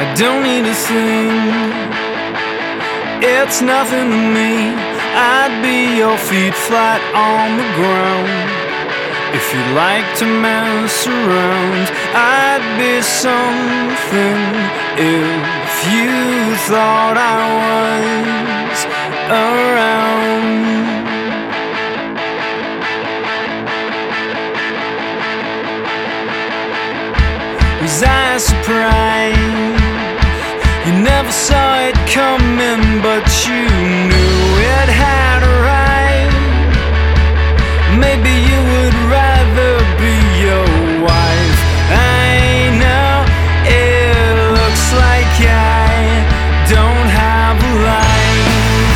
Don't need a thing, it's nothing to me. I'd be your feet flat on the ground. If you like to mess around, I'd be something if you thought I was around. Was I surprised? You never saw it coming, but you knew it had arrived. Maybe you would rather be your wife. I know it looks like I don't have a life.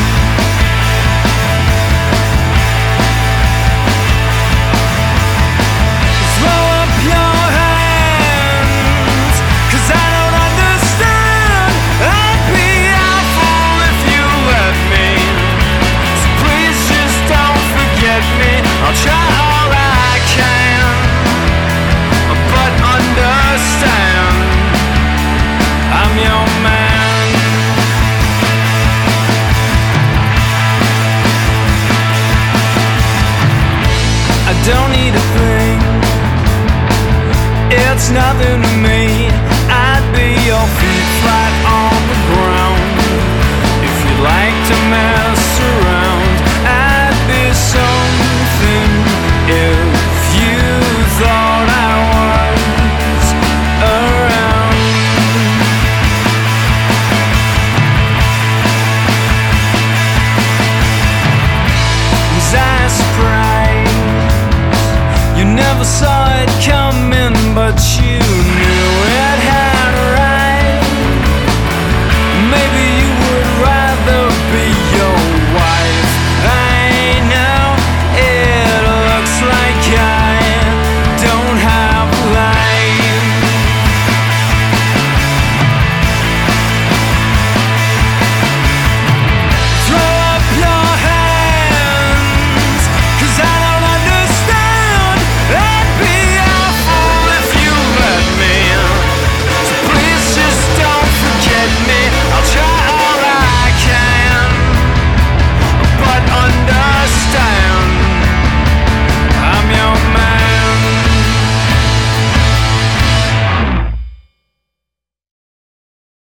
Throw up your hands, 'cause I don't understand. I'd be awful if you let me. So please just don't forget me. I'll try all I can, but understand, I'm your man. I don't need a thing, it's nothing to me.